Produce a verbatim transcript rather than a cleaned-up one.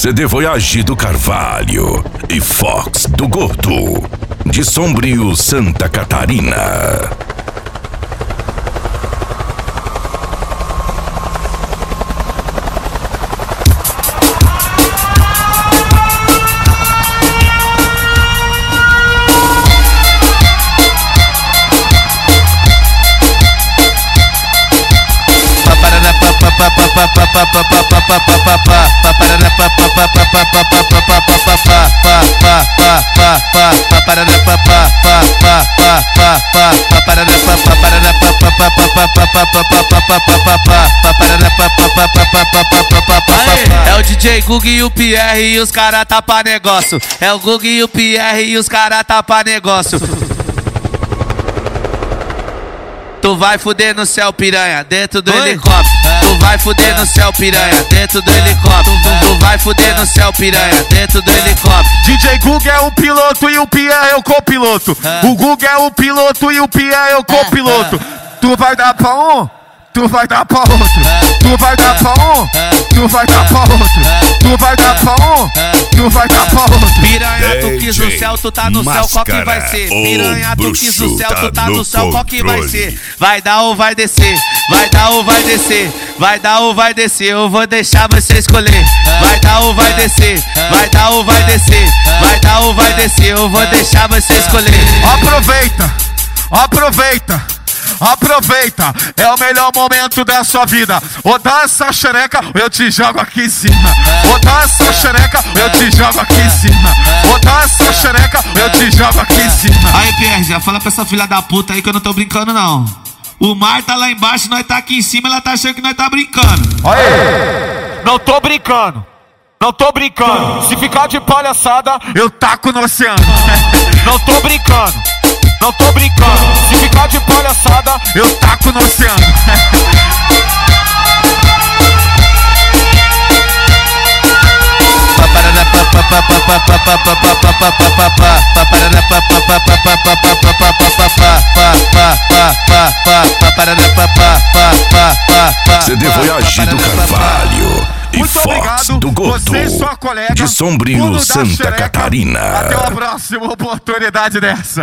C D Voyage do Carvalho e Fox do Gordo, de Sombrio, Santa Catarina. É o D J Gug e o Pierre e os cara tapa negócio. É o Gug e o Pierre e os cara tapa negócio. Tu vai fuder no céu, piranha, dentro do Oi? helicóptero. Tu vai fuder no céu, piranha, dentro do helicóptero. Tu vai fuder no céu, piranha, dentro do helicóptero. D J Gug é o piloto e o Pierre é o copiloto. O Gug é o piloto e o Pierre é o copiloto. Tu vai dar pra um, tu vai dar pra outro. Tu vai dar pra um, tu vai dar pra outro. Tu vai dar pra um, tu vai dar pra outro. Piranha, tu quis no céu, tu tá no céu, qual que vai ser? Piranha, tu quis no céu, tu tá no céu, qual que vai ser? Vai dar ou vai descer? Vai dar ou vai descer? Vai dar ou vai descer? Eu vou deixar você escolher. Vai dar ou vai descer? Vai dar ou vai descer? Vai dar ou vai descer? Eu vou deixar você escolher. Aproveita, aproveita. Aproveita, é o melhor momento da sua vida. Ou dá essa xereca, eu te jogo aqui em cima. Ou dá essa xereca, eu te jogo aqui em cima. Ou dá essa xereca, eu te jogo aqui em cima. Aí, Pierre, já fala pra essa filha da puta aí que eu não tô brincando, não. O mar tá lá embaixo, nós tá aqui em cima, ela tá achando que nós tá brincando. Aí, não tô brincando. Não tô brincando. Se ficar de palhaçada, eu taco no oceano. Não tô brincando. Não tô brincando. Se ficar de palhaçada, eu taco no oceano. C D Voyage do Carvalho e Muito Fox obrigado, do Gordo, você e sua colega, de Sombrio, Pulo da Santa Xereca. Catarina. Até uma próxima oportunidade dessa.